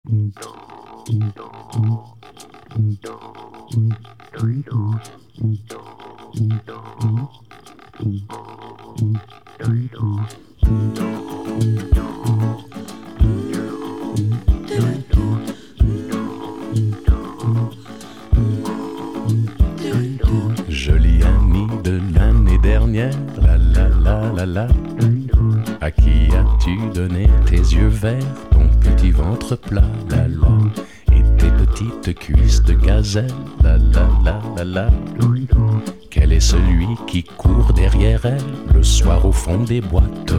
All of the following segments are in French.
Jolie amie de l'année dernière, la la la la la. À qui as-tu donné tes yeux verts, ton petit ventre plat, la la, et tes petites cuisses de gazelle, la la la la la. Quel est celui qui court derrière elle le soir au fond des boîtes?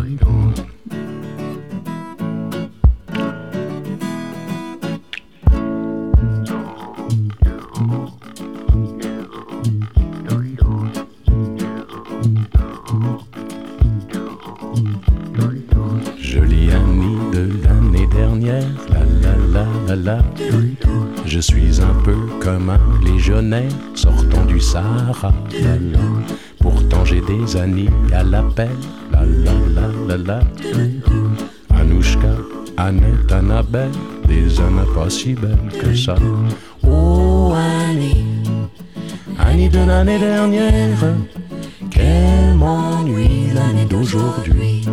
Jolie amie de l'année dernière, la la la la la. Je suis un peu comme un légionnaire sortant du Sahara, la la. Pourtant j'ai des amis à l'appel, la la la la la. Anouchka, Annette, Annabelle, des Anna pas si belles que ça. Oh Annie, Annie de l'année dernière, quel m'ennuie l'année d'aujourd'hui.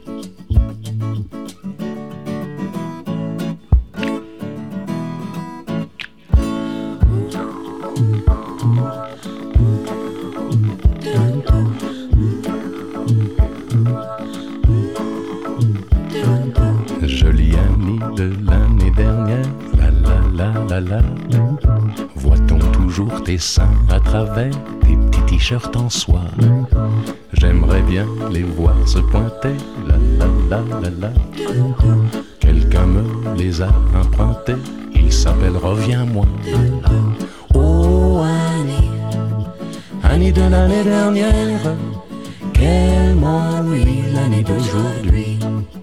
Jolie amie de l'année dernière, la la la la la. Voit-on toujours tes seins à travers tes petits t-shirts en soie? J'aimerais bien les voir se pointer, la la la la la. Quelqu'un me les a empruntés, il s'appelle Reviens-moi. Oh Annie, Annie de l'année dernière, quel m'ennuie l'année d'aujourd'hui.